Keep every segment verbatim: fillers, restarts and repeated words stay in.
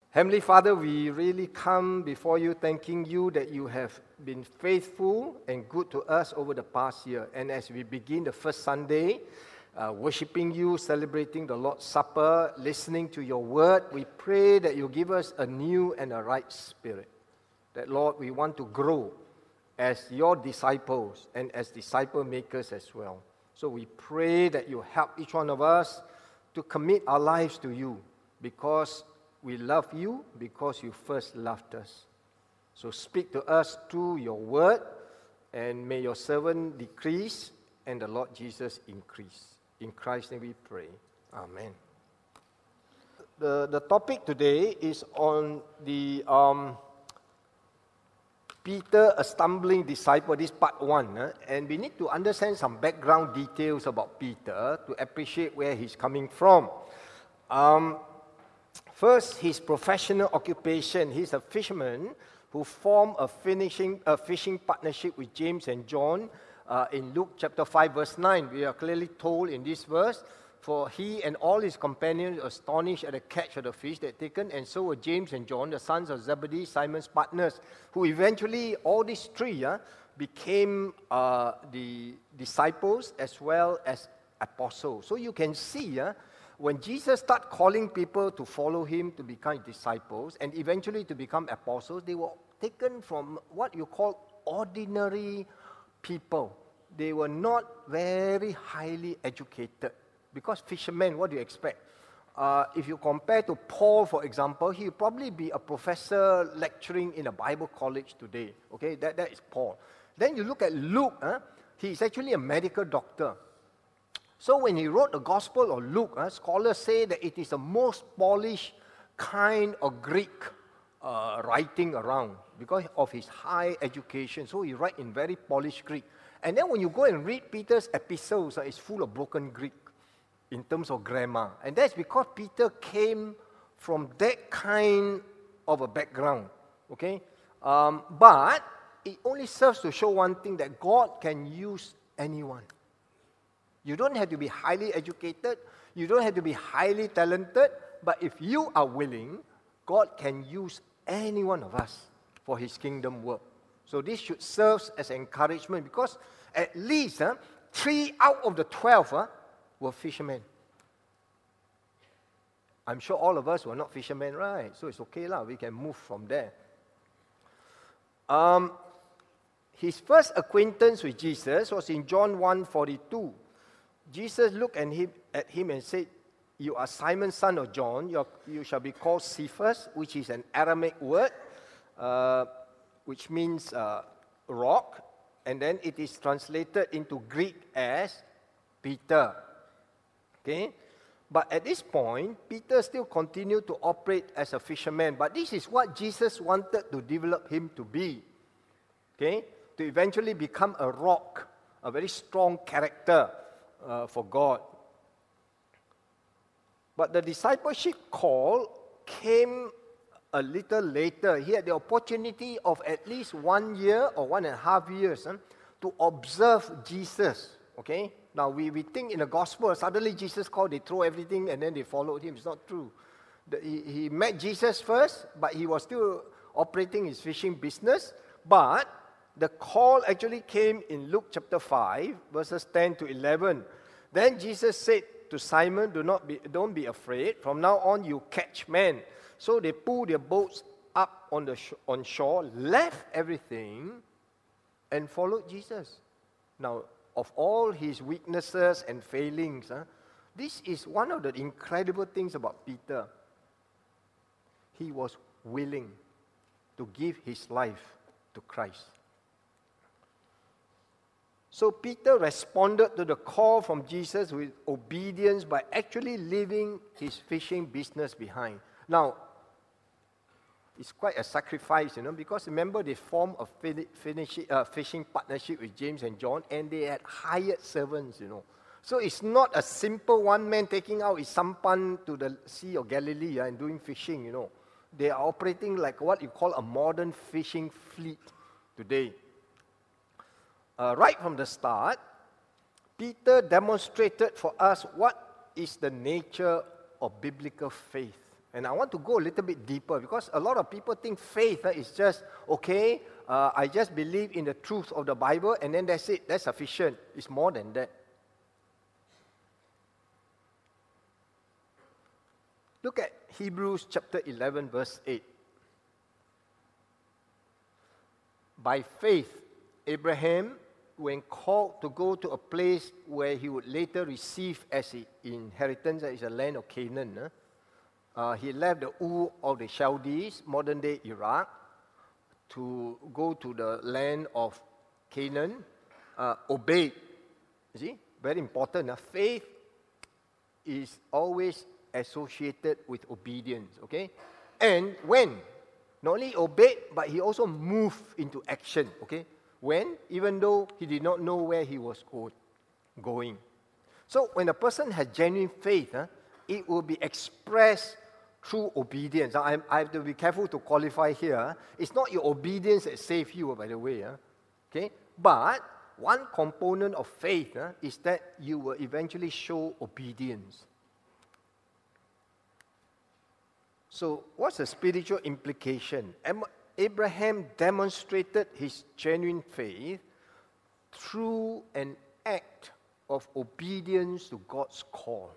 Heavenly Father, we really come before you thanking you that you have been faithful and good to us over the past year. And as we begin the first Sunday, uh, worshiping you, celebrating the Lord's Supper, listening to your word, we pray that you give us a new and a right spirit. That, Lord, we want to grow as your disciples and as disciple makers as well. So we pray that you help each one of us to commit our lives to you, because we love you, because you first loved us. So speak to us through your word, and may your servant decrease and the Lord Jesus increase. In Christ's name we pray. Amen. The, the topic today is on the um, Peter, a stumbling disciple. This part one. Uh, and we need to understand some background details about Peter to appreciate where he's coming from. Um, First, his professional occupation. He's a fisherman who formed a, finishing, a fishing partnership with James and John uh, in Luke chapter five, verse nine. We are clearly told in this verse, for he and all his companions were astonished at the catch of the fish they had taken, and so were James and John, the sons of Zebedee, Simon's partners, who eventually, all these three, uh, became uh, the disciples as well as apostles. So you can see, uh, when Jesus started calling people to follow him, to become disciples, and eventually to become apostles, they were taken from what you call ordinary people. They were not very highly educated. Because fishermen, what do you expect? Uh, if you compare to Paul, for example, he would probably be a professor lecturing in a Bible college today. Okay, that, that is Paul. Then you look at Luke, huh? He's actually a medical doctor. So when he wrote the Gospel of Luke, uh, scholars say that it is the most polished kind of Greek uh, writing around because of his high education. So he writes in very polished Greek. And then when you go and read Peter's epistles, uh, it's full of broken Greek in terms of grammar. And that's because Peter came from that kind of a background. Okay, um, but it only serves to show one thing, that God can use anyone. You don't have to be highly educated. You don't have to be highly talented. But if you are willing, God can use any one of us for his kingdom work. So this should serve as encouragement, because at least uh, three out of the twelve uh, were fishermen. I'm sure all of us were not fishermen, right? So it's okay lah. We can move from there. Um, his first acquaintance with Jesus was in John one forty-two. Jesus looked at him, at him and said, "You are Simon, son of John. You're, you shall be called Cephas," which is an Aramaic word, uh, which means uh, rock. And then it is translated into Greek as Peter. Okay? But at this point, Peter still continued to operate as a fisherman. But this is what Jesus wanted to develop him to be. Okay? To eventually become a rock, a very strong character Uh, for God. But the discipleship call came a little later. He had the opportunity of at least one year or one and a half years huh, to observe Jesus. Okay? Now we, we think in the gospel, suddenly Jesus called, they throw everything and then they followed him. It's not true. The, he, he met Jesus first, but he was still operating his fishing business. But the call actually came in Luke chapter five, verses ten to eleven. Then Jesus said to Simon, "Do not be, don't be afraid. From now on, you catch men." So they pulled their boats up on the sh- on shore, left everything, and followed Jesus. Now, of all his weaknesses and failings, huh, this is one of the incredible things about Peter. He was willing to give his life to Christ. So Peter responded to the call from Jesus with obedience by actually leaving his fishing business behind. Now, it's quite a sacrifice, you know, because remember they formed a finish, uh, fishing partnership with James and John, and they had hired servants, you know. So it's not a simple one man taking out his sampan to the Sea of Galilee uh, and doing fishing, you know. They are operating like what you call a modern fishing fleet today. Uh, right from the start, Peter demonstrated for us what is the nature of biblical faith. And I want to go a little bit deeper because a lot of people think faith uh, is just, okay, uh, I just believe in the truth of the Bible and then that's it, that's sufficient. It's more than that. Look at Hebrews chapter eleven, verse eight. By faith, Abraham, when called to go to a place where he would later receive as an inheritance, that is the land of Canaan, uh, uh, he left the Ur of the Chaldees, modern-day Iraq, to go to the land of Canaan, uh, obeyed. You see, very important. Uh, faith is always associated with obedience, okay? And when? Not only obeyed, but he also moved into action, okay? When? Even though he did not know where he was go- going. So when a person has genuine faith, huh, it will be expressed through obedience. Now, I, I have to be careful to qualify here. Huh? It's not your obedience that saves you, by the way. Huh? Okay? But one component of faith huh, is that you will eventually show obedience. So what's the spiritual implication? Abraham demonstrated his genuine faith through an act of obedience to God's call.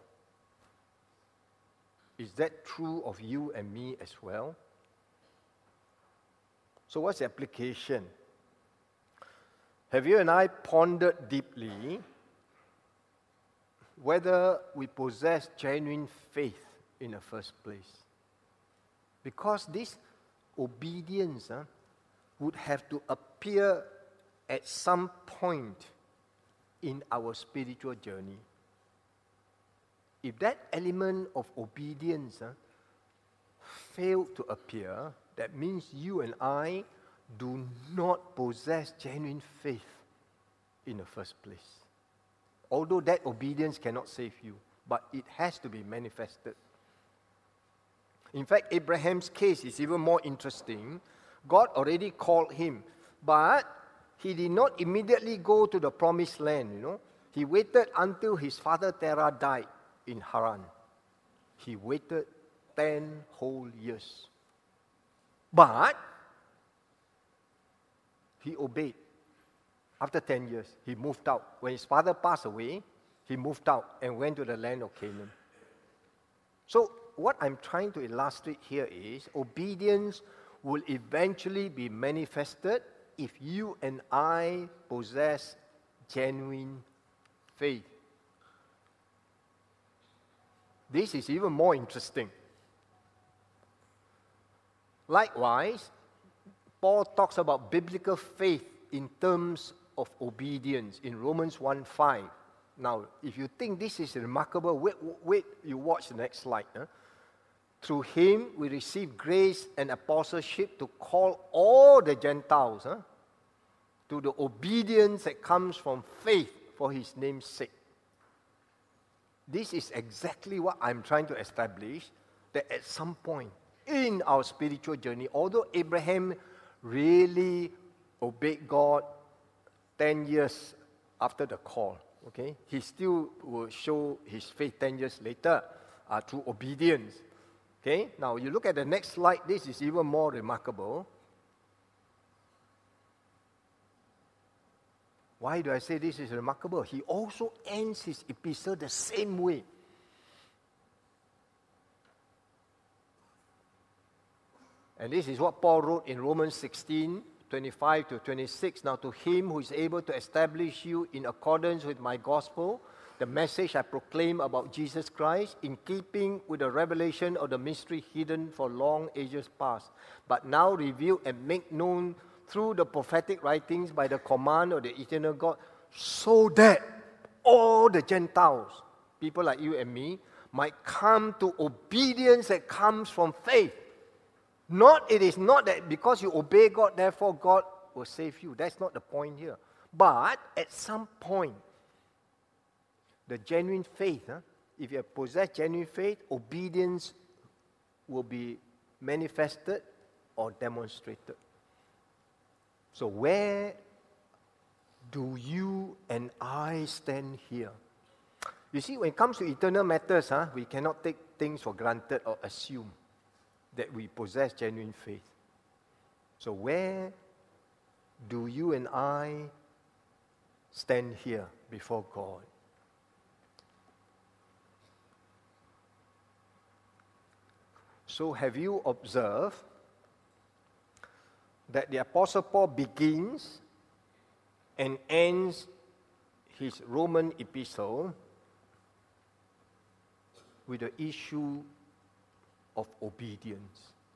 Is that true of you and me as well? So what's the application? Have you and I pondered deeply whether we possess genuine faith in the first place? Because this obedience uh, would have to appear at some point in our spiritual journey. If that element of obedience uh, failed to appear, that means you and I do not possess genuine faith in the first place. Although that obedience cannot save you, but it has to be manifested. In fact, Abraham's case is even more interesting. God already called him, but he did not immediately go to the promised land, you know. He waited until his father Terah died in Haran. He waited ten whole years. But he obeyed. After ten years, he moved out. When his father passed away, he moved out and went to the land of Canaan. So what I'm trying to illustrate here is obedience will eventually be manifested if you and I possess genuine faith. This is even more interesting. Likewise, Paul talks about biblical faith in terms of obedience in Romans one five. Now, if you think this is remarkable, wait, wait you watch the next slide. Huh? Through him, we receive grace and apostleship to call all the Gentiles huh, to the obedience that comes from faith for his name's sake. This is exactly what I'm trying to establish, that at some point in our spiritual journey, although Abraham really obeyed God ten years after the call, okay, he still will show his faith ten years later uh, through obedience. Okay, now you look at the next slide, this is even more remarkable. Why do I say this is remarkable? He also ends his epistle the same way. And this is what Paul wrote in Romans sixteen, twenty-five to twenty-six. Now to him who is able to establish you in accordance with my gospel, the message I proclaim about Jesus Christ, in keeping with the revelation of the mystery hidden for long ages past, but now revealed and made known through the prophetic writings by the command of the eternal God, so that all the Gentiles, people like you and me, might come to obedience that comes from faith. Not, it is not that because you obey God, therefore God will save you. That's not the point here. But at some point, the genuine faith, huh, if you possess genuine faith, obedience will be manifested or demonstrated. So where do you and I stand here? You see, when it comes to eternal matters, huh, we cannot take things for granted or assume. that we possess genuine faith. So where do you and I stand here before God? So have you observed that the Apostle Paul begins and ends his Roman epistle with the issue of obedience?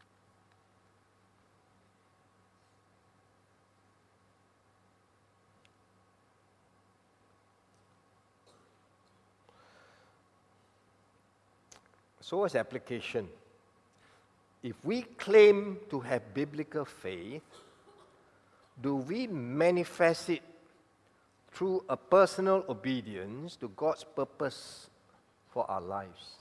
So as application, if we claim to have biblical faith, do we manifest it through a personal obedience to God's purpose for our lives?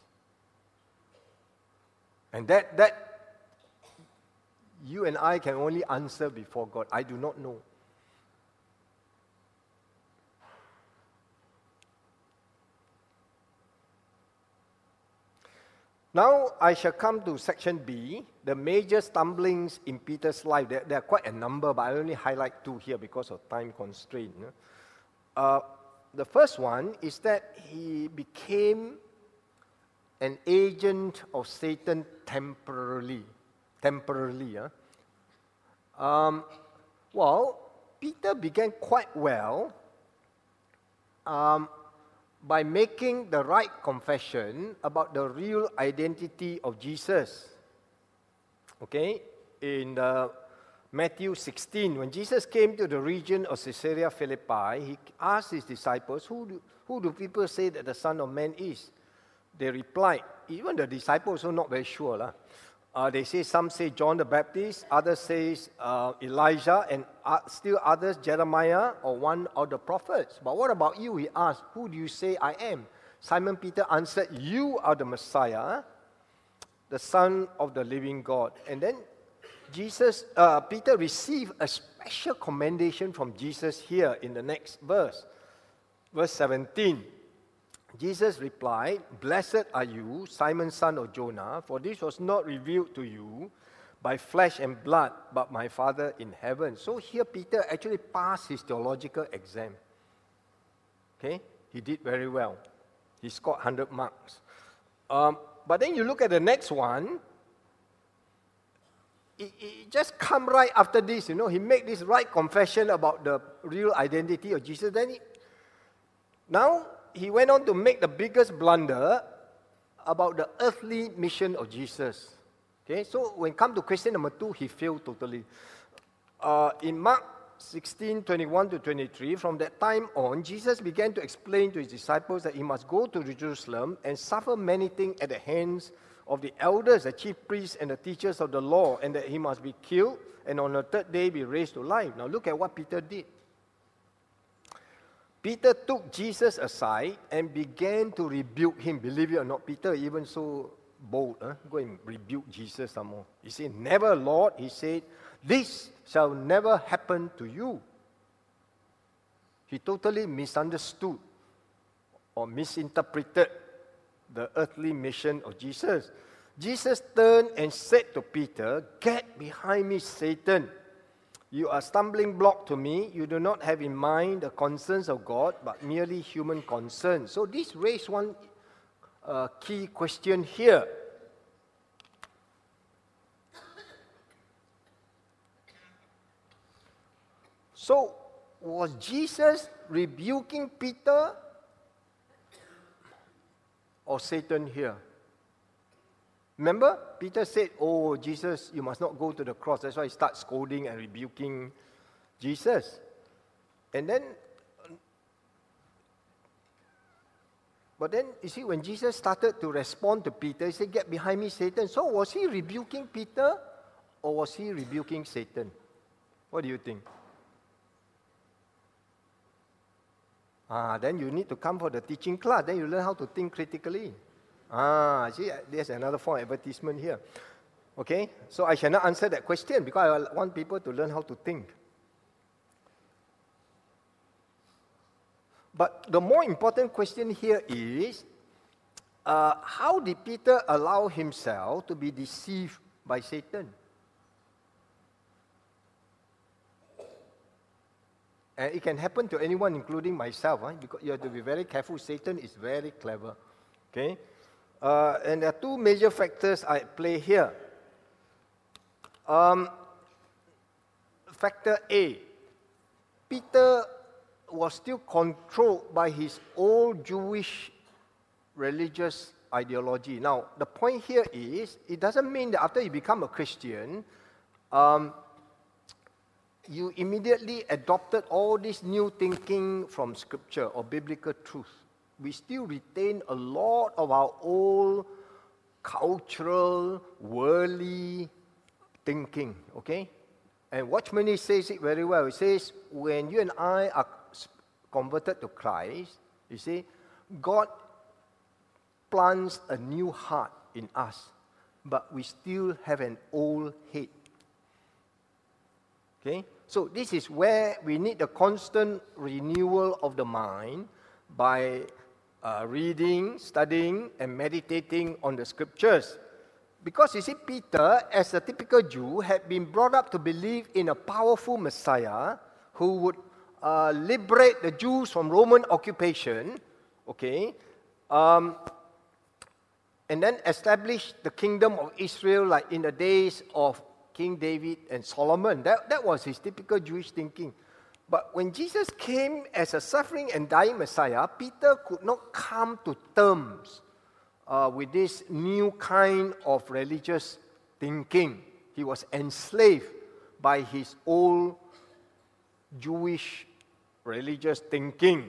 And that, that you and I can only answer before God. I do not know. Now I shall come to section B, the major stumblings in Peter's life. There, there are quite a number, but I only highlight two here because of time constraint. Uh, the first one is that he became an agent of Satan temporarily. Temporarily. Huh? Um, well, Peter began quite well um, by making the right confession about the real identity of Jesus. Okay, in uh, Matthew sixteen, when Jesus came to the region of Caesarea Philippi, he asked his disciples, who do, who do people say that the Son of Man is? They replied, even the disciples are not very sure. Lah. Uh, they say, some say John the Baptist, others say uh, Elijah, and uh, still others Jeremiah or one of the prophets. But what about you? He asked, who do you say I am? Simon Peter answered, you are the Messiah, the Son of the living God. And then Jesus, uh, Peter received a special commendation from Jesus here in the next verse. Verse seventeen. Jesus replied, blessed are you, Simon, son of Jonah, for this was not revealed to you by flesh and blood, but my Father in heaven. So here Peter actually passed his theological exam. Okay, he did very well. He scored one hundred marks. Um, but then you look at the next one, it, it just come right after this, you know, he made this right confession about the real identity of Jesus. Then he, now, he went on to make the biggest blunder about the earthly mission of Jesus. Okay, so when it comes to question number two, he failed totally. Uh, in Mark sixteen, twenty-one to twenty-three, from that time on, Jesus began to explain to his disciples that he must go to Jerusalem and suffer many things at the hands of the elders, the chief priests, and the teachers of the law, and that he must be killed and on the third day be raised to life. Now look at what Peter did. Peter took Jesus aside and began to rebuke him. Believe it or not, Peter even so bold, huh? Go and rebuke Jesus some more. He said, never, Lord, he said, this shall never happen to you. He totally misunderstood or misinterpreted the earthly mission of Jesus. Jesus turned and said to Peter, get behind me, Satan. You are a stumbling block to me. You do not have in mind the concerns of God, but merely human concerns. So this raised one uh, key question here. So was Jesus rebuking Peter or Satan here? Remember, Peter said, oh, Jesus, you must not go to the cross. That's why he starts scolding and rebuking Jesus. And then, but then, you see, when Jesus started to respond to Peter, he said, get behind me, Satan. So was he rebuking Peter or was he rebuking Satan? What do you think? Ah, then you need to come for the teaching class. Then you learn how to think critically. Ah, see, there's another form of advertisement here. Okay, so I shall not answer that question because I want people to learn how to think. But the more important question here is, uh, how did Peter allow himself to be deceived by Satan. And it can happen to anyone, including myself, huh? Because you have to be very careful. Satan is very clever. Okay? Uh, and there are two major factors I play here. Um, factor A, Peter was still controlled by his old Jewish religious ideology. Now, the point here is, it doesn't mean that after you become a Christian, um, you immediately adopted all this new thinking from Scripture or biblical truth. We still retain a lot of our old cultural, worldly thinking, okay? And Watchman Nee says it very well. He says, when you and I are converted to Christ, you see, God plants a new heart in us, but we still have an old head. Okay? So this is where we need the constant renewal of the mind by uh, reading, studying, and meditating on the Scriptures. Because you see, Peter, as a typical Jew, had been brought up to believe in a powerful Messiah who would uh, liberate the Jews from Roman occupation, okay, um, and then establish the kingdom of Israel like in the days of King David and Solomon. That, that was his typical Jewish thinking. But when Jesus came as a suffering and dying Messiah, Peter could not come to terms uh, with this new kind of religious thinking. He was enslaved by his old Jewish religious thinking.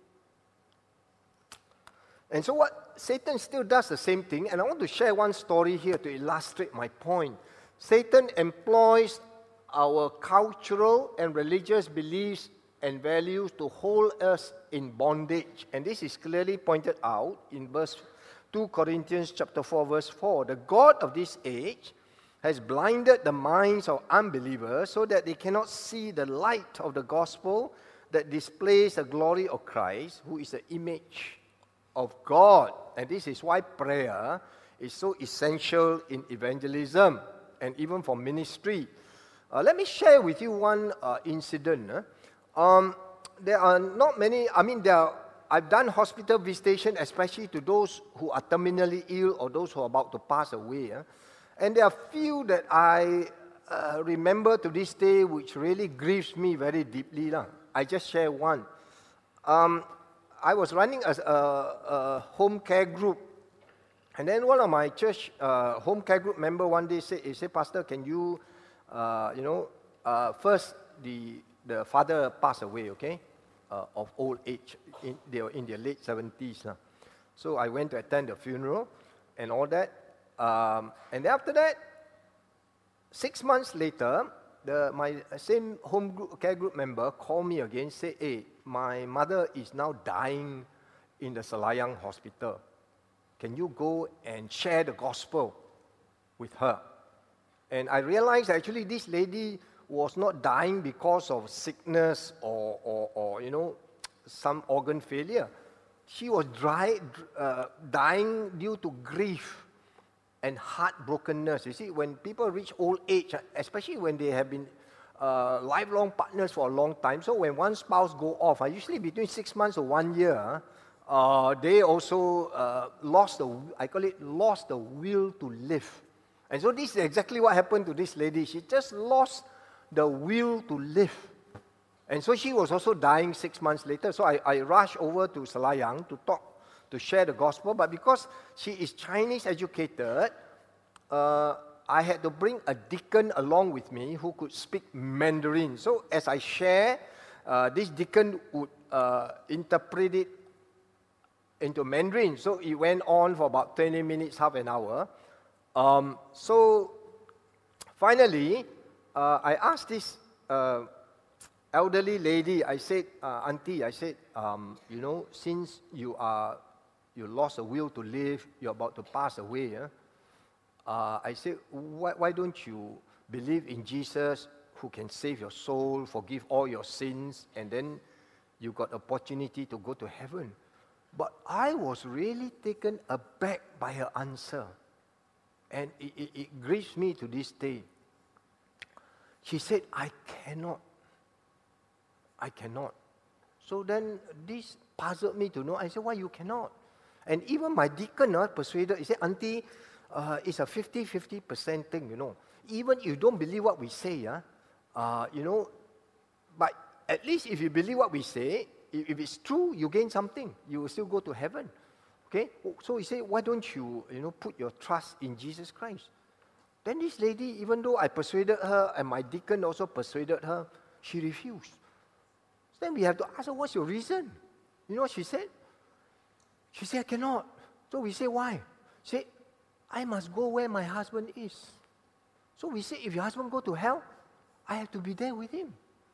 And so what Satan still does the same thing, and I want to share one story here to illustrate my point. Satan employs our cultural and religious beliefs and values to hold us in bondage. And this is clearly pointed out in verse two Corinthians chapter four, verse four. The God of this age has blinded the minds of unbelievers so that they cannot see the light of the gospel that displays the glory of Christ, who is the image of God. And this is why prayer is so essential in evangelism and even for ministry. Uh, let me share with you one uh, incident. Uh. Um, there are not many, I mean, there are, I've done hospital visitation, especially to those who are terminally ill or those who are about to pass away. Uh. And there are few that I uh, remember to this day which really grieves me very deeply. Uh. I just share one. Um, I was running a, a, a home care group. And then one of my church uh, home care group member one day said, he said, Pastor, can you, uh, you know, uh, first the the father passed away, okay, uh, of old age. In, they were in their late seventies. Uh. So I went to attend the funeral and all that. Um, and then after that, six months later, the my same home group, care group member called me again, said, hey, my mother is now dying in the Selayang hospital. Can you go and share the gospel with her? And I realized actually this lady was not dying because of sickness or, or, or you know, some organ failure. She was dry, uh, dying due to grief and heartbrokenness. You see, when people reach old age, especially when they have been uh, lifelong partners for a long time, so when one spouse go off, uh, usually between six months or one year, Uh, they also uh, lost the, I call it, lost the will to live. And so this is exactly what happened to this lady. She just lost the will to live. And so she was also dying six months later. So I, I rushed over to Selayang to talk, to share the gospel. But because she is Chinese educated, uh, I had to bring a deacon along with me who could speak Mandarin. So as I share, uh, this deacon would uh, interpret it into Mandarin. So it went on for about twenty minutes, half an hour. Um, so finally, uh, I asked this uh, elderly lady, I said, uh, Auntie, I said, um, you know, since you are, you lost a will to live, you're about to pass away, eh? uh, I said, why, why don't you believe in Jesus who can save your soul, forgive all your sins, and then you got opportunity to go to heaven. But I was really taken aback by her answer. And it, it, it grieves me to this day. She said, I cannot. I cannot. So then this puzzled me to know. I said, why you cannot? And even my deacon uh, persuaded, he said, Auntie, uh, it's a fifty-fifty percent thing, you know. Even if you don't believe what we say, uh, uh, you know, but at least if you believe what we say, if, if it's true, you gain something. You will still go to heaven. Okay? So he said, why don't you, you know, put your trust in Jesus Christ? Then this lady, even though I persuaded her and my deacon also persuaded her, she refused. Then we have to ask her, what's your reason? You know what she said? She said, I cannot. So we say, why? She said, I must go where my husband is. So we say, if your husband go to hell, I have to be there with him.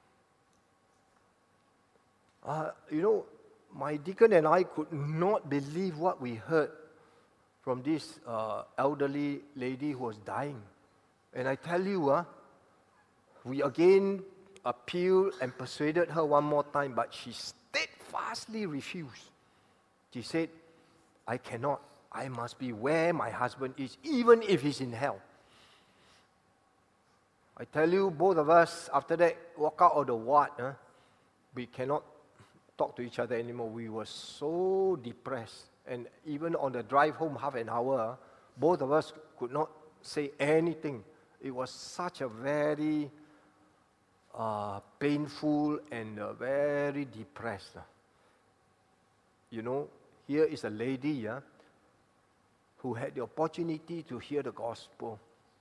Uh, you know, my deacon and I could not believe what we heard from this uh, elderly lady who was dying. And I tell you, uh, we again appealed and persuaded her one more time, but she steadfastly refused. She said, I cannot. I must be where my husband is, even if he's in hell. I tell you, both of us, after that, walk out of the ward. Huh? We cannot talk to each other anymore. We were so depressed. And even on the drive home, half an hour, both of us could not say anything. It was such a very uh, painful and uh, very depressed. Uh. You know, here is a lady yeah, who had the opportunity to hear the gospel.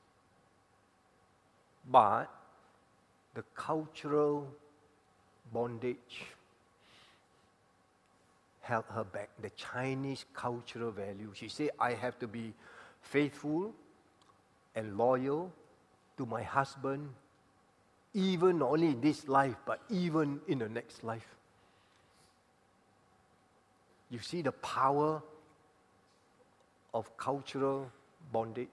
But the cultural bondage held her back. The Chinese cultural value. She said, I have to be faithful and loyal to my husband, even not only in this life, but even in the next life. You see the power of cultural bondage.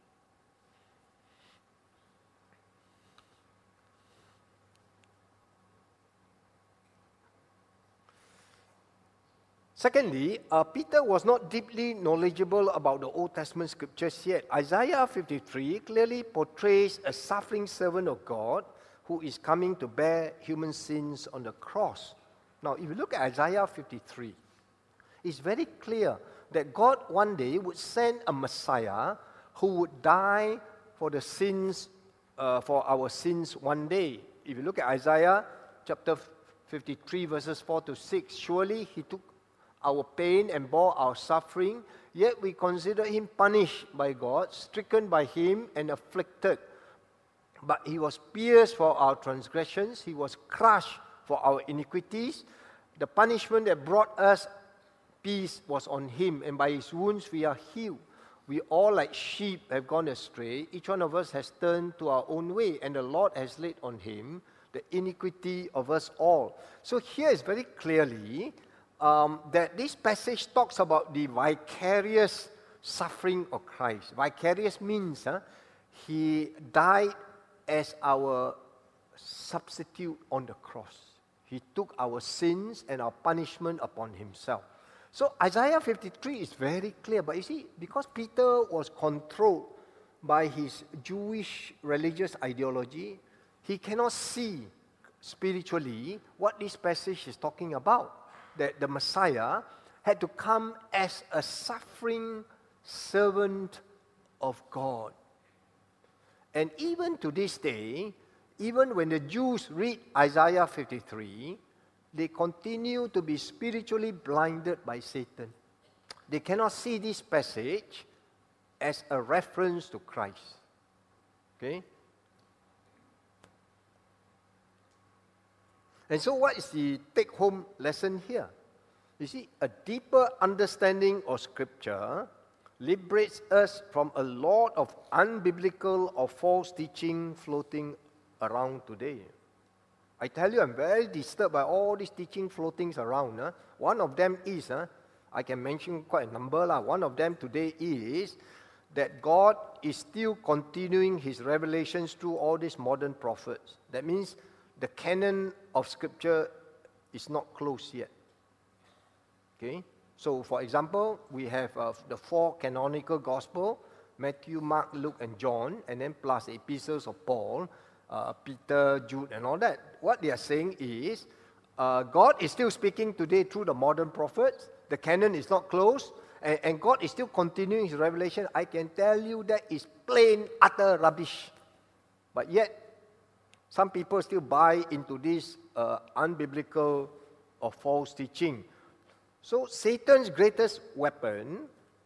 Secondly, uh, Peter was not deeply knowledgeable about the Old Testament scriptures yet. Isaiah fifty-three clearly portrays a suffering servant of God who is coming to bear human sins on the cross. Now, if you look at Isaiah fifty-three, it's very clear that God one day would send a Messiah who would die for the sins, uh, for our sins one day. If you look at Isaiah chapter fifty-three, verses four to six, surely he took our pain and bore our suffering, yet we consider him punished by God, stricken by him and afflicted. But he was pierced for our transgressions, he was crushed for our iniquities. The punishment that brought us peace was on him, and by his wounds we are healed. We all like sheep have gone astray, each one of us has turned to our own way, and the Lord has laid on him the iniquity of us all. So here is very clearly Um, that this passage talks about the vicarious suffering of Christ. Vicarious means uh, he died as our substitute on the cross. He took our sins and our punishment upon himself. So Isaiah fifty-three is very clear. But you see, because Peter was controlled by his Jewish religious ideology, he cannot see spiritually what this passage is talking about. That the Messiah had to come as a suffering servant of God. And even to this day, even when the Jews read Isaiah fifty-three, they continue to be spiritually blinded by Satan. They cannot see this passage as a reference to Christ. Okay? And so what is the take-home lesson here? You see, a deeper understanding of Scripture liberates us from a lot of unbiblical or false teaching floating around today. I tell you, I'm very disturbed by all these teaching floating around. Huh? One of them is, huh, I can mention quite a number. Lah. One of them today is that God is still continuing his revelations through all these modern prophets. That means the canon of Scripture is not closed yet. Okay? So, for example, we have uh, the four canonical Gospel, Matthew, Mark, Luke, and John, and then plus the epistles of Paul, uh, Peter, Jude, and all that. What they are saying is, uh, God is still speaking today through the modern prophets. The canon is not closed, and, and God is still continuing His revelation. I can tell you that is plain, utter rubbish. But yet, some people still buy into this uh, unbiblical or false teaching. So Satan's greatest weapon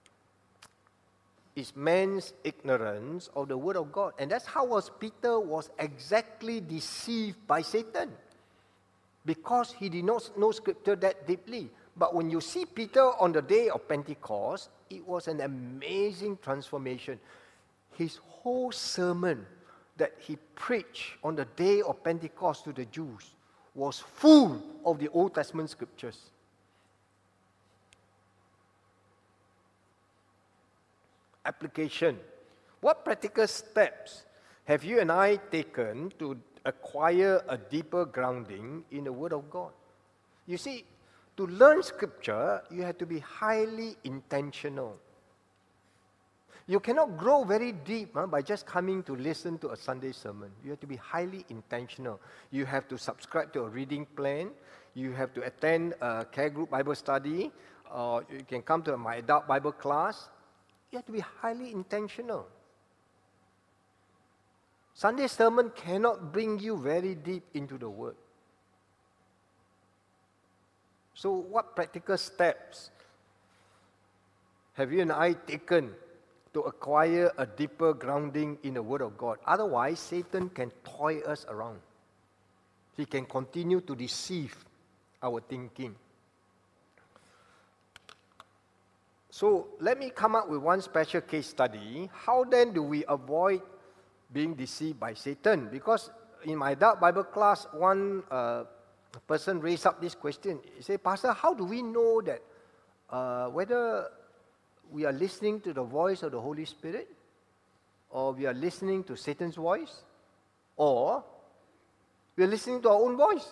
is man's ignorance of the Word of God. And that's how was Peter was exactly deceived by Satan. Because he did not know Scripture that deeply. But when you see Peter on the day of Pentecost, it was an amazing transformation. His whole sermon that he preached on the day of Pentecost to the Jews was full of the Old Testament Scriptures. Application. What practical steps have you and I taken to acquire a deeper grounding in the Word of God? You see, to learn Scripture, you have to be highly intentional. You cannot grow very deep huh, by just coming to listen to a Sunday sermon. You have to be highly intentional. You have to subscribe to a reading plan. You have to attend a care group Bible study. Or you can come to my adult Bible class. You have to be highly intentional. Sunday sermon cannot bring you very deep into the Word. So what practical steps have you and I taken to acquire a deeper grounding in the Word of God? Otherwise, Satan can toy us around. He can continue to deceive our thinking. So let me come up with one special case study. How then do we avoid being deceived by Satan? Because in my adult Bible class, one uh, person raised up this question. He said, Pastor, how do we know that uh, whether we are listening to the voice of the Holy Spirit, or we are listening to Satan's voice, or we are listening to our own voice?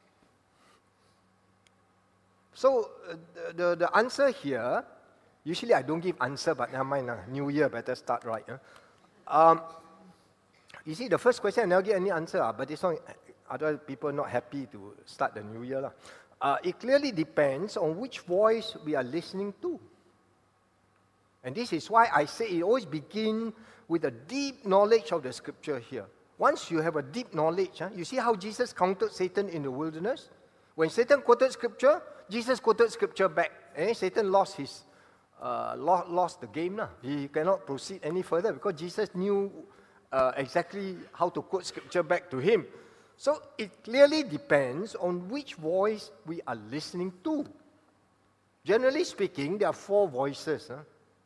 So uh, the, the, the answer here, usually I don't give answer, but never mind, uh, New Year, better start right. Huh? Um, you see, the first question, I never get any answer, uh, but this one, other people not happy to start the New Year. Uh, it clearly depends on which voice we are listening to. And this is why I say it always begins with a deep knowledge of the Scripture here. Once you have a deep knowledge, huh, you see how Jesus countered Satan in the wilderness? When Satan quoted Scripture, Jesus quoted Scripture back. Eh? Satan lost his uh, lost, lost the game. Nah. He cannot proceed any further because Jesus knew uh, exactly how to quote Scripture back to him. So it clearly depends on which voice we are listening to. Generally speaking, there are four voices. Huh?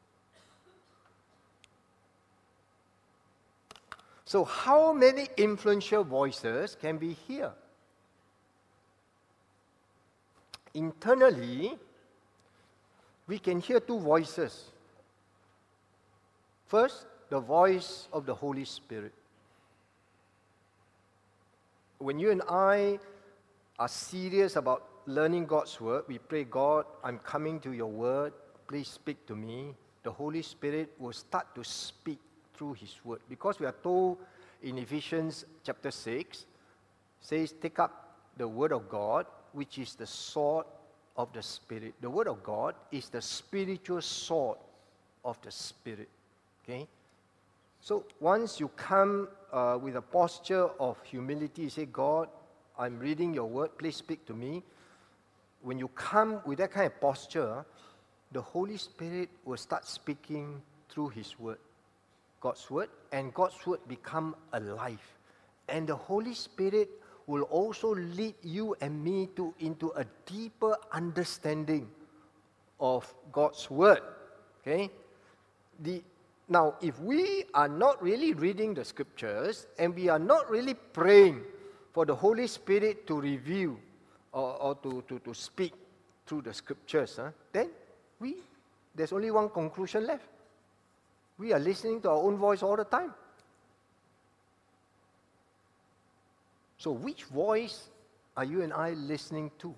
So how many influential voices can we hear? Internally, we can hear two voices. First, the voice of the Holy Spirit. When you and I are serious about learning God's Word, we pray, God, I'm coming to your Word, please speak to me. The Holy Spirit will start to speak through His Word. Because we are told in Ephesians chapter six, says, take up the Word of God, which is the sword of the Spirit. The Word of God is the spiritual sword of the Spirit. Okay? So once you come uh, with a posture of humility, you say, God, I'm reading your Word, please speak to me. When you come with that kind of posture, the Holy Spirit will start speaking through His Word. God's Word, and God's Word become alive. And the Holy Spirit will also lead you and me to into a deeper understanding of God's Word. Okay? The, now, if we are not really reading the Scriptures, and we are not really praying for the Holy Spirit to reveal or, or to, to, to speak through the Scriptures, huh, then we, there's only one conclusion left. We are listening to our own voice all the time. So which voice are you and I listening to?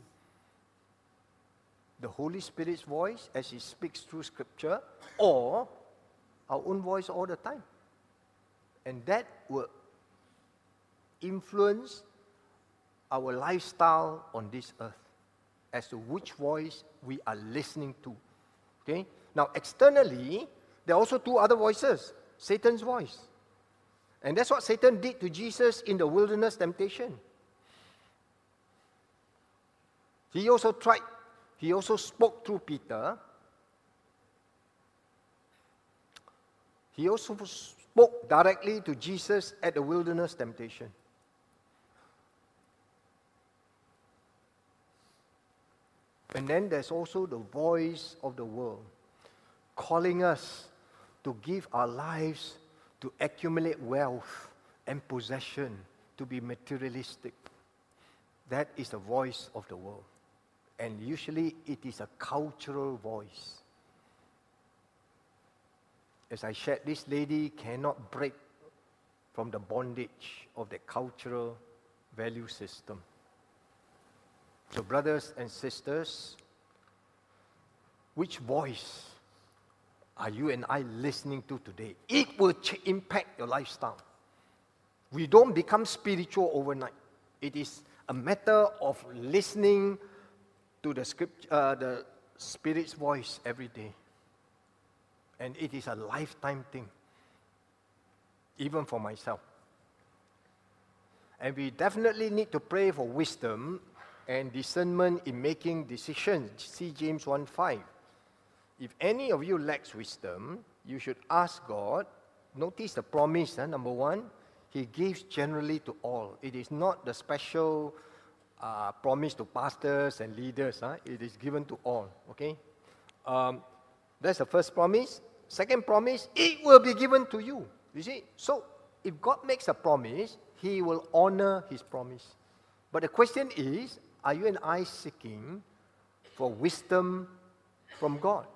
The Holy Spirit's voice as He speaks through Scripture, or our own voice all the time. And that will influence our lifestyle on this earth as to which voice we are listening to. Okay? Now, externally, there are also two other voices. Satan's voice. And that's what Satan did to Jesus in the wilderness temptation. He also tried, he also spoke through Peter. He also spoke directly to Jesus at the wilderness temptation. And then there's also the voice of the world, calling us to give our lives to accumulate wealth and possession, to be materialistic. That is the voice of the world. And usually it is a cultural voice. As I shared, this lady cannot break from the bondage of the cultural value system. So brothers and sisters, which voice are you and I listening to today? It will ch- impact your lifestyle. We don't become spiritual overnight. It is a matter of listening to the script, uh, the Spirit's voice every day. And it is a lifetime thing, even for myself. And we definitely need to pray for wisdom and discernment in making decisions. See James one five. If any of you lacks wisdom, you should ask God. Notice the promise, eh? Number one, He gives generally to all. It is not the special uh, promise to pastors and leaders. Huh? It is given to all, okay? Um, that's the first promise. Second promise, it will be given to you. You see? So, if God makes a promise, He will honor His promise. But the question is, are you and I seeking for wisdom from God?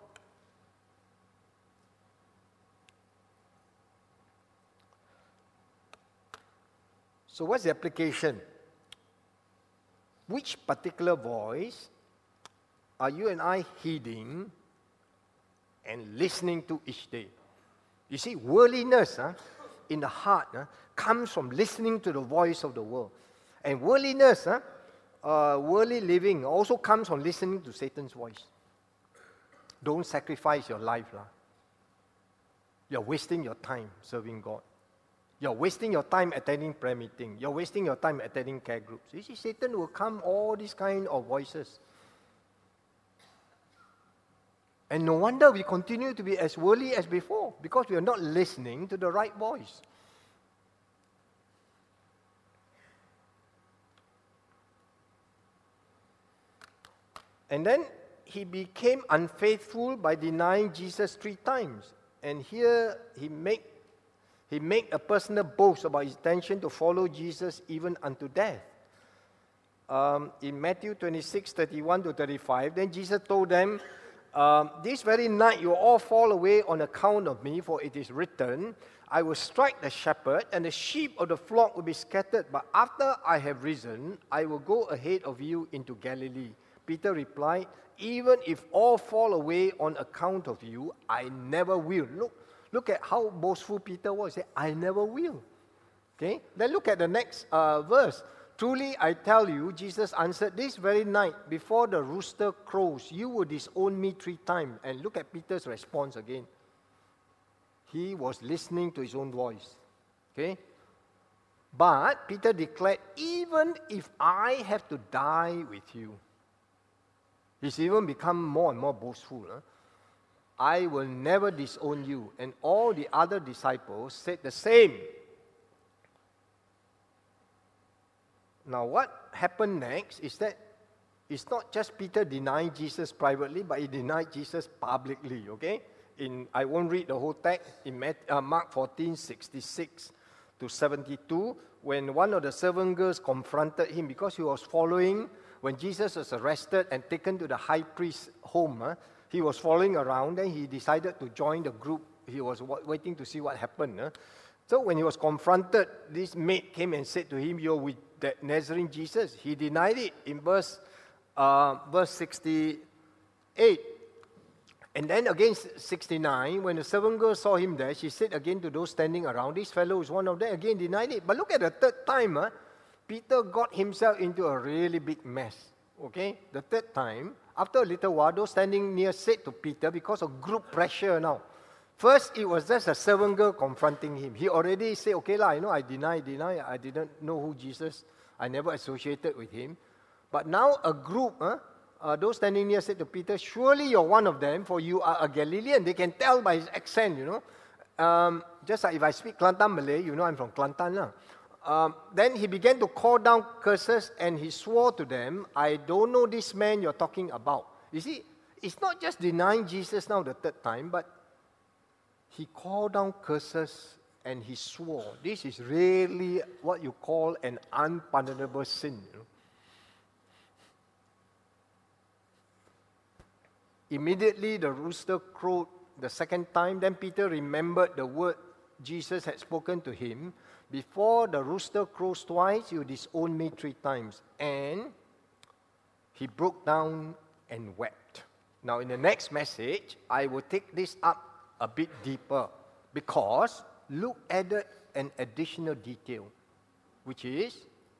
So what's the application? Which particular voice are you and I heeding and listening to each day? You see, worldliness huh, in the heart huh, comes from listening to the voice of the world. And worldliness, huh, uh, worldly living also comes from listening to Satan's voice. Don't sacrifice your life. Lah. You're wasting your time serving God. You're wasting your time attending prayer meeting. You're wasting your time attending care groups. You see, Satan will come all these kind of voices. And no wonder we continue to be as worldly as before, because we are not listening to the right voice. And then he became unfaithful by denying Jesus three times. And here he make He made a personal boast about his intention to follow Jesus even unto death. Um, in Matthew twenty-six, thirty-one to thirty-five, then Jesus told them, um, this very night you all fall away on account of me, for it is written, I will strike the shepherd, and the sheep of the flock will be scattered. But after I have risen, I will go ahead of you into Galilee. Peter replied, even if all fall away on account of you, I never will. Look, Look at how boastful Peter was. He said, I never will. Okay? Then look at the next uh, verse. Truly I tell you, Jesus answered, this very night, before the rooster crows, you will disown me three times. And look at Peter's response again. He was listening to his own voice. Okay? But Peter declared, even if I have to die with you. He's even become more and more boastful. Huh? I will never disown you. And all the other disciples said the same. Now, what happened next is that it's not just Peter denying Jesus privately, but he denied Jesus publicly, okay? In, I won't read the whole text. In Mark fourteen, sixty-six to seventy-two, when one of the servant girls confronted him because he was following, when Jesus was arrested and taken to the high priest's home, huh, he was following around, and he decided to join the group. He was w- waiting to see what happened. Huh? So when he was confronted, this maid came and said to him, you're with that Nazarene Jesus. He denied it in verse, uh, verse sixty-eight. And then again, sixty-nine, when the servant girl saw him there, she said again to those standing around, this fellow is one of them, again denied it. But look at the third time, huh? Peter got himself into a really big mess. Okay? The third time, after a little while, those standing near said to Peter, because of group pressure now. First, it was just a servant girl confronting him. He already said, okay, lah, you know, I deny, deny, I didn't know who Jesus, I never associated with him. But now a group, huh? Uh, those standing near said to Peter, surely you're one of them, for you are a Galilean. They can tell by his accent, you know. Um, just like if I speak Kelantan Malay, you know I'm from Kelantan. Lah. Um, then he began to call down curses and he swore to them, I don't know this man you're talking about. You see, it's not just denying Jesus now the third time, but he called down curses and he swore. This is really what you call an unpardonable sin. You know? Immediately the rooster crowed the second time. Then Peter remembered the word Jesus had spoken to him. Before the rooster crows twice, you disown me three times. And he broke down and wept. Now in the next message, I will take this up a bit deeper. Because Luke added an additional detail. Which is,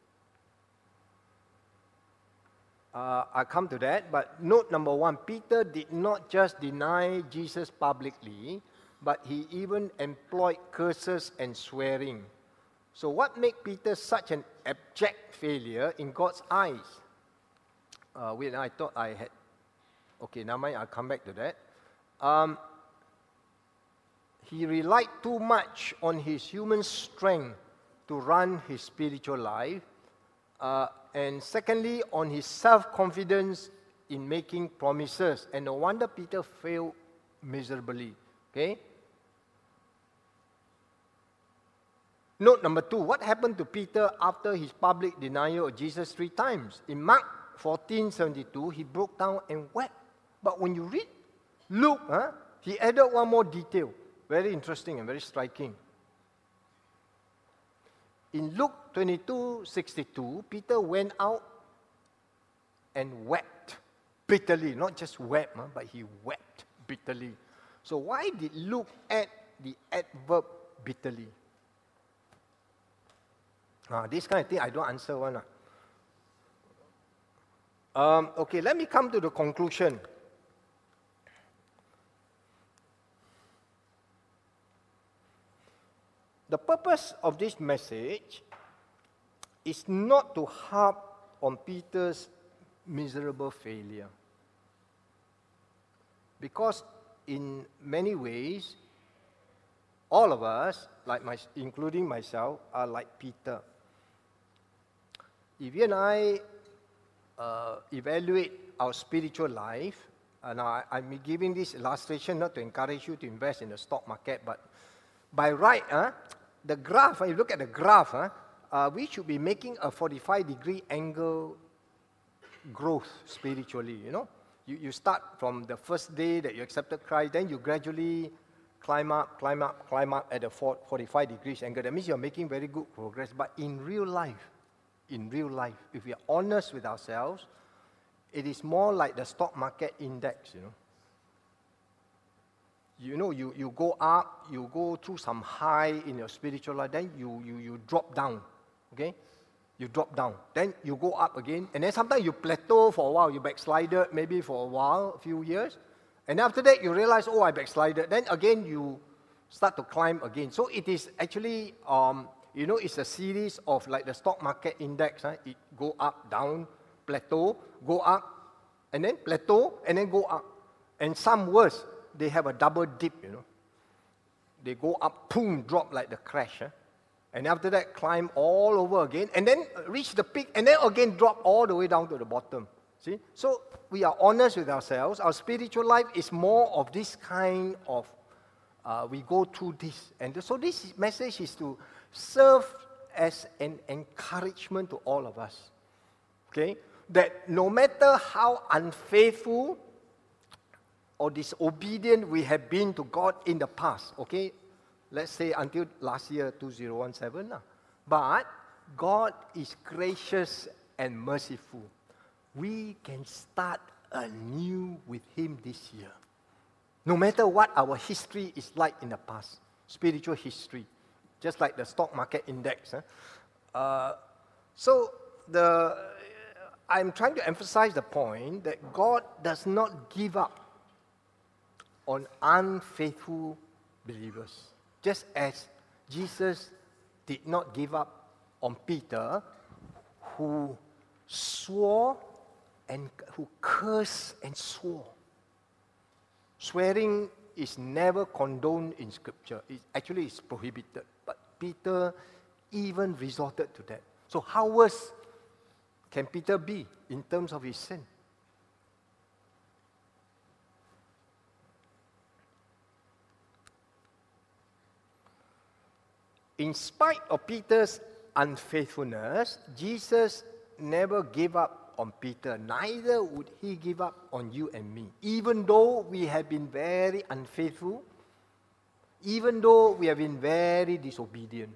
Uh, I'll come to that, but note number one, Peter did not just deny Jesus publicly, but he even employed curses and swearing. So what made Peter such an abject failure in God's eyes? Uh, wait, I thought I had... Okay, now mind, I'll come back to that. Um, he relied too much on his human strength to run his spiritual life. Uh, and secondly, on his self-confidence in making promises. And no wonder Peter failed miserably. Okay? Note number two, what happened to Peter after his public denial of Jesus three times? In Mark fourteen seventy-two, he broke down and wept. But when you read Luke, huh, he added one more detail. Very interesting and very striking. In Luke twenty-two sixty-two, Peter went out and wept bitterly. Not just wept, huh, but he wept bitterly. So why did Luke add the adverb bitterly? Ah, this kind of thing I don't answer one. Ah. Um, okay, let me come to the conclusion. The purpose of this message is not to harp on Peter's miserable failure. Because in many ways, all of us, like my, including myself, are like Peter. If you and I uh, evaluate our spiritual life, and I, I'm giving this illustration not to encourage you to invest in the stock market, but by right, huh, the graph, if you look at the graph, huh, uh, we should be making a forty-five degree angle growth spiritually, you know. You, you start from the first day that you accepted Christ, then you gradually climb up, climb up, climb up at a forty-five degrees angle. That means you're making very good progress. But in real life, in real life, if we are honest with ourselves, it is more like the stock market index, you know. You know, you, you go up, you go through some high in your spiritual life, then you, you, you drop down, okay? You drop down. Then you go up again, and then sometimes you plateau for a while. You backslided maybe for a while, a few years. And after that, you realize, oh, I backslided. Then again, you start to climb again. So it is actually, um, you know, it's a series of like the stock market index. Huh? It go up, down, plateau, go up, and then plateau, and then go up. And some worse, they have a double dip, you know. They go up, boom, drop like the crash. Huh? And after that, climb all over again, and then reach the peak, and then again drop all the way down to the bottom. See? So we are honest with ourselves. Our spiritual life is more of this kind of, uh, we go through this. And so this message is to serve as an encouragement to all of us. Okay? That no matter how unfaithful or disobedient we have been to God in the past, okay? Let's say until last year, two thousand seventeen. But God is gracious and merciful. We can start anew with Him this year. No matter what our history is like in the past, spiritual history, just like the stock market index. Huh? Uh, so the, I'm trying to emphasize the point that God does not give up on unfaithful believers, just as Jesus did not give up on Peter, who swore and who cursed and swore. Swearing is never condoned in Scripture. It actually is prohibited. But Peter even resorted to that. So how worse can Peter be in terms of his sin? In spite of Peter's unfaithfulness, Jesus never gave up on Peter. Neither would he give up on you and me. Even though we have been very unfaithful, even though we have been very disobedient.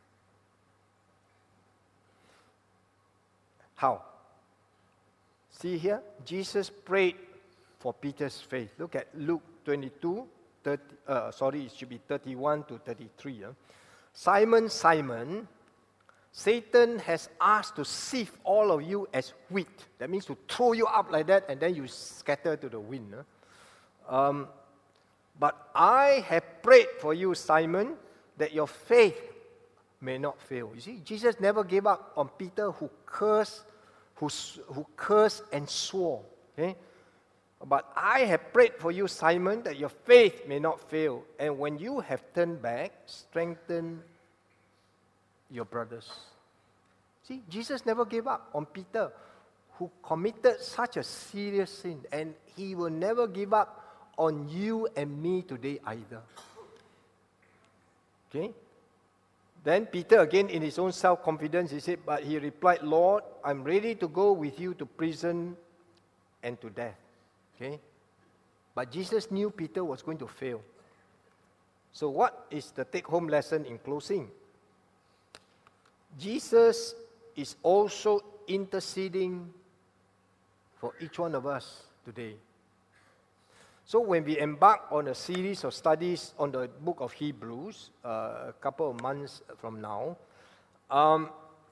How? See here, Jesus prayed for Peter's faith. Look at Luke twenty-two, thirty, uh, sorry, it should be thirty-one to thirty-three. Huh? Simon, Simon, Satan has asked to sift all of you as wheat. That means to throw you up like that and then you scatter to the wind. Huh? Um, but I have prayed for you, Simon, that your faith may not fail. You see, Jesus never gave up on Peter, who cursed, who, who cursed and swore. Okay? But I have prayed for you, Simon, that your faith may not fail. And when you have turned back, strengthen your brothers. See, Jesus never gave up on Peter, who committed such a serious sin. And he will never give up on you and me today either. Okay? Then Peter, again in his own self-confidence, he said, but he replied, Lord, I'm ready to go with you to prison and to death. Okay? But Jesus knew Peter was going to fail. So what is the take-home lesson in closing? Jesus is also interceding for each one of us today. So when we embark on a series of studies on the book of Hebrews, uh, a couple of months from now, um,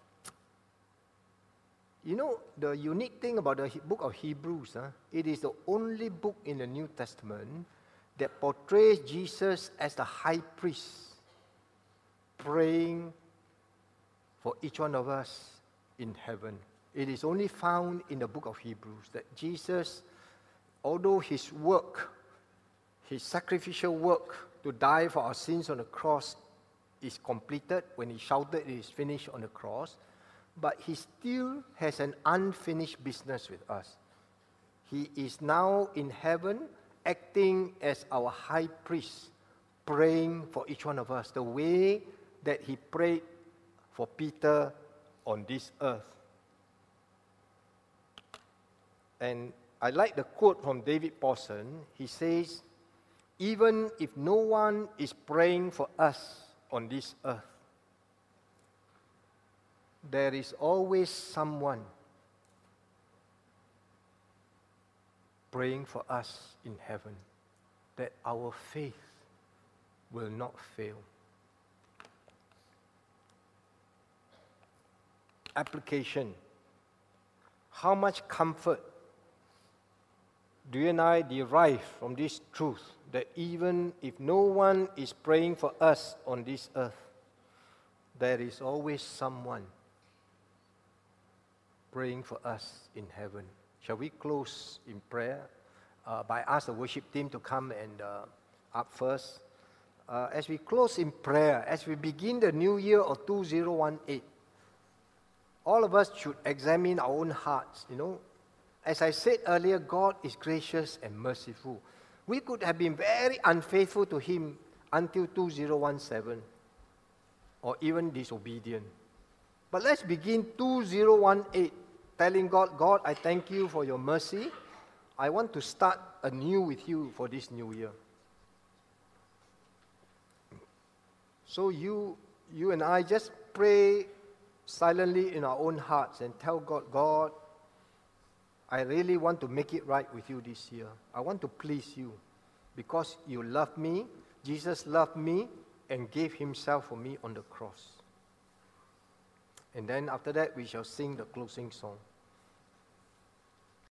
you know, the unique thing about the book of Hebrews, huh, it is the only book in the New Testament that portrays Jesus as the high priest, praying for each one of us in heaven. It is only found in the book of Hebrews that Jesus, although his work, his sacrificial work to die for our sins on the cross is completed when he shouted it is finished on the cross, but he still has an unfinished business with us. He is now in heaven acting as our high priest, praying for each one of us, the way that he prayed for Peter on this earth. And I like the quote from David Pawson. He says, even if no one is praying for us on this earth, there is always someone praying for us in heaven, that our faith will not fail. Application. How much comfort do you and I derive from this truth that even if no one is praying for us on this earth, there is always someone praying for us in heaven? Shall we close in prayer? Uh, by ask the worship team to come and uh, up first. Uh, as we close in prayer, as we begin the new year of two thousand eighteen, all of us should examine our own hearts. You know, as I said earlier, God is gracious and merciful. We could have been very unfaithful to Him until two thousand seventeen, or even disobedient. But let's begin two thousand eighteen telling God, God, I thank you for your mercy. I want to start anew with you for this new year. So you, you and I just pray silently in our own hearts and tell God, God, I really want to make it right with you this year. I want to please you. because you love me, Jesus loved me and gave himself for me on the cross. And then after that, we shall sing the closing song.